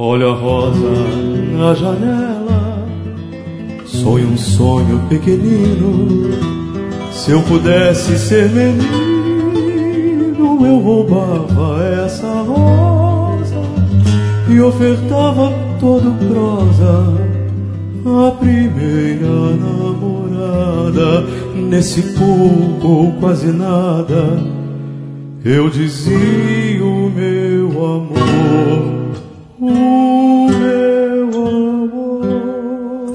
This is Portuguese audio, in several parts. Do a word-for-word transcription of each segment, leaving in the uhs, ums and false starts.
Olha a rosa na janela, sonho um sonho pequenino. Se eu pudesse ser menino, eu roubava essa rosa e ofertava todo prosa a primeira namorada. Nesse pouco ou quase nada eu dizia o meu amor, o meu amor.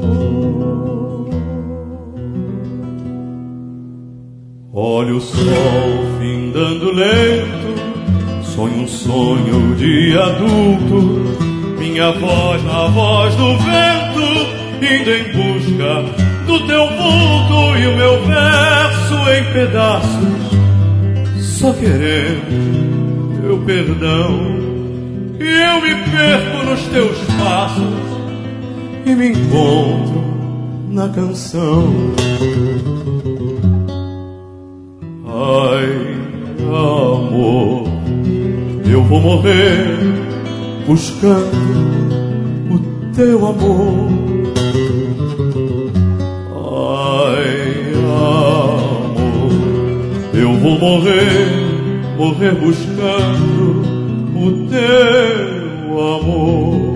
Olha o sol findando lento, sonho um sonho de adulto. Minha voz na voz do vento, indo em busca do teu vulto. E o meu verso em pedaços, só querendo teu perdão. E eu me perco nos teus passos e me encontro na canção. Ai, amor, eu vou morrer buscando o teu amor. Ai, amor, eu vou morrer, morrer buscando o teu amor.